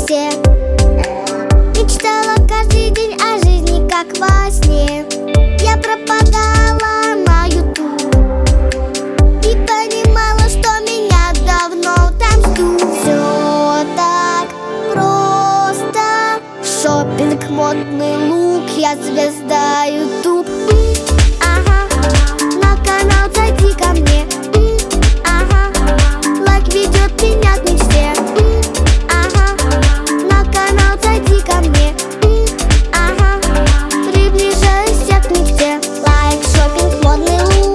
все. Мечтала каждый день о жизни, как во сне. Я пропадала на YouTube и понимала, что меня давно там ждут. Все так просто. Шоппинг, модный лук, я звезда YouTube. Ага, на канал зайди ко мне. Ага, лайк ведет меня к мечте. Ага, на канал зайди ко мне. Ага, приближаюсь я к мечте. Лайк, шоппинг, модный лук.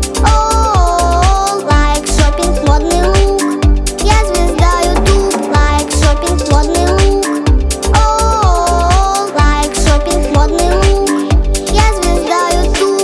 О, лайк, шоппинг, модный лук. Я звезда YouTube. Лайк, шоппинг, модный лук. О, лайк, шоппинг, модный лук. Я звезда YouTube.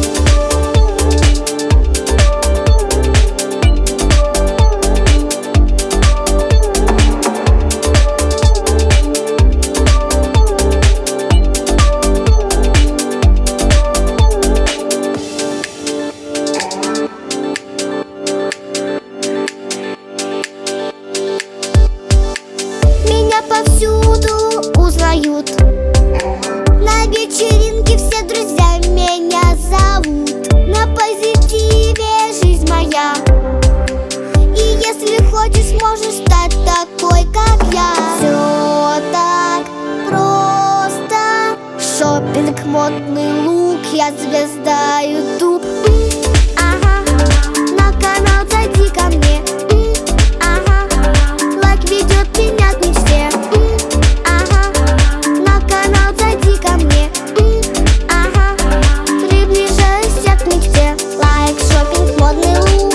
Меня повсюду узнают. На вечеринке все друзья меня зовут. На позитиве жизнь моя. И если хочешь, можешь стать такой, как я. Все так просто. Шоппинг, модный лук, я звезда YouTube. Ага, на канал зайди ко мне. Ага, лайк ведет меня к мечте. Ага, на канал зайди ко мне. Ага, приближаюсь я к мечте. Лайк, шоппинг, модный лук.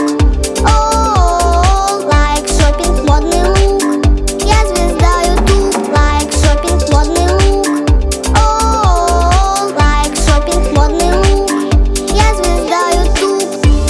О, лайк, шоппинг, модный лук. Я звезда YouTube. Лайк, шоппинг, модный лук. О, лайк, шоппинг, модный лук. Я звезда YouTube.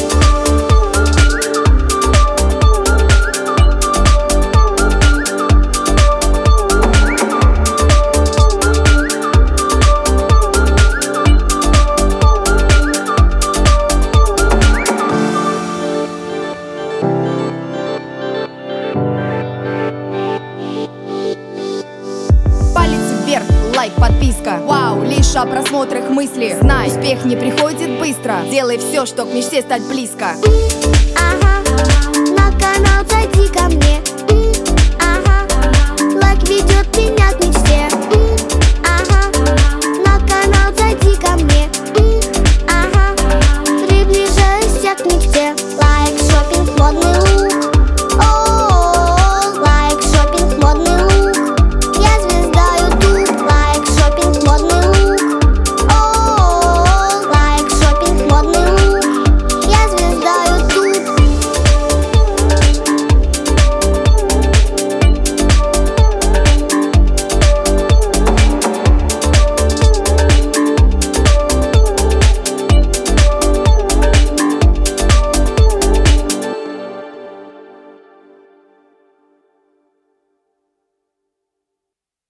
Палец вверх, лайк, подписка. Вау, лишь о просмотрах мысли. Знай, успех не приходит быстро. Делай все, чтоб к мечте стать близко. Ага, на канал зайди ко мне.